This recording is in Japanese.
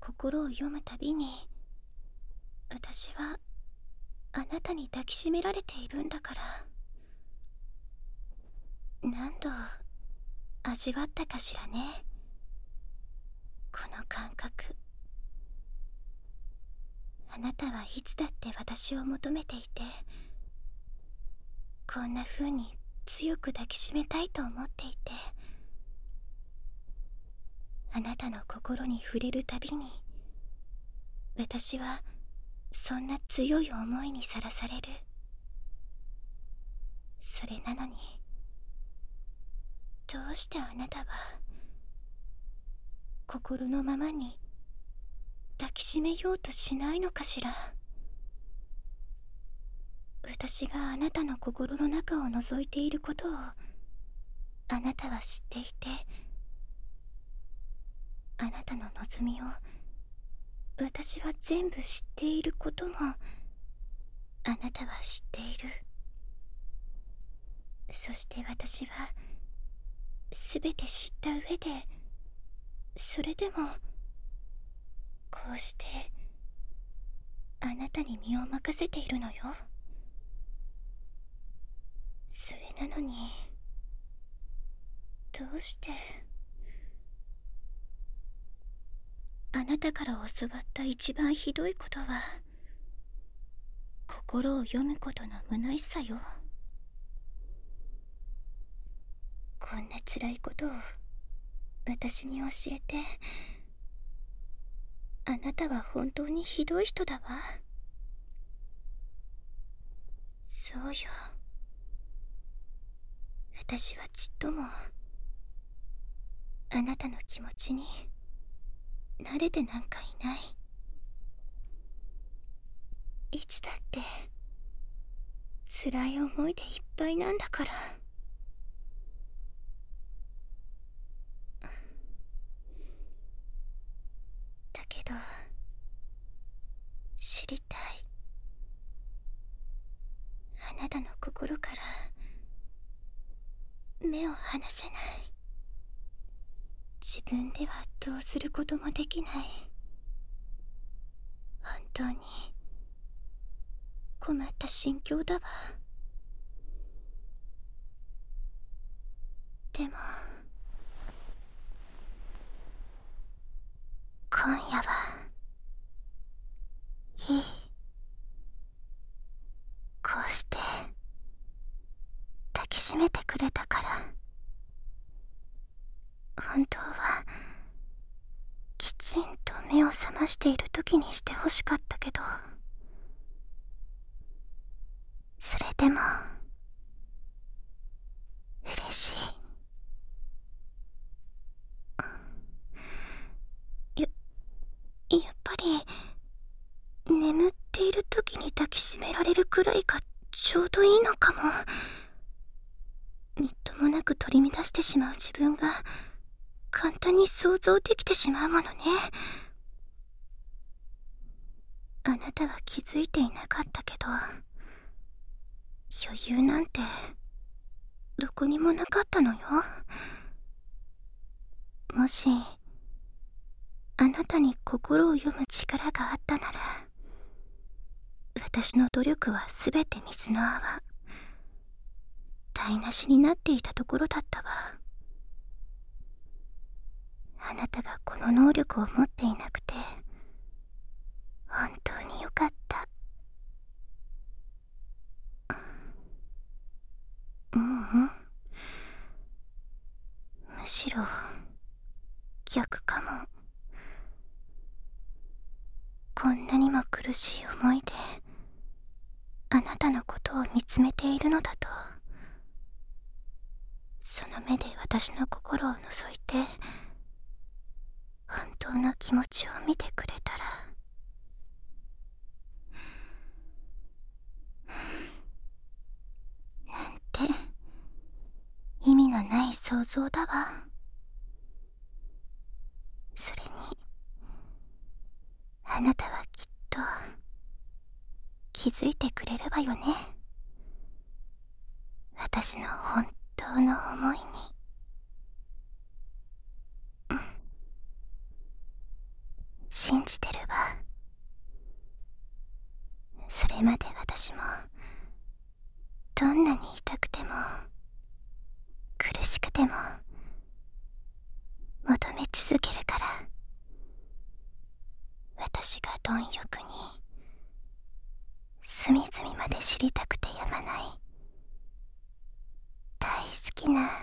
心を読むたびに、私はあなたに抱きしめられているんだから。何度味わったかしらね、この感覚。あなたはいつだって私を求めていて、こんな風に強く抱きしめたいと思っていて、あなたの心に触れるたびに、私はそんな強い思いにさらされる。それなのに、どうしてあなたは心のままに抱きしめようとしないのかしら。私があなたの心の中を覗いていることをあなたは知っていて、あなたの望みを私は全部知っていることもあなたは知っている。そして私は全て知った上で、それでもこうしてあなたに身を任せているのよ。それなのに、どうしてあなたから教わった一番ひどいことは心を読むことの虚しさよ。こんな辛いことを私に教えて、あなたは本当にひどい人だわ。そうよ、私はちっともあなたの気持ちに慣れてなんかいない。いつだって辛い思いでいっぱいなんだから。だけど知りたい、あなたの心から目を離せない。自分ではどうすることもできない。本当に困った心境だわ。でも今夜はいい。こうして抱きしめてくれたから。本当はきちんと目を覚ましている時にしてほしかったけど、それでも嬉しい。やっぱり眠っている時に抱きしめられるくらいがちょうどいいのかも。みっともなく取り乱してしまう自分が簡単に想像できてしまうものね。あなたは気づいていなかったけど、余裕なんてどこにもなかったのよ。もしあなたに心を読む力があったなら、私の努力はすべて水の泡、台無しになっていたところだったわ。あなたがこの能力を持っていなくて本当によかった。ううん、むしろ逆かも。こんなにも苦しい思いであなたのことを見つめているのだと、その目で私の心を覗いて本当の気持ちを見てくれたら。なんて意味のない想像だわ。それにあなたはきっと気づいてくれるわよね、私の本当の思いに。 信じてるわ。それまで私もどんなに痛くても苦しくても求め続けるから。私が貪欲に隅々まで知りたくてやまない大好きな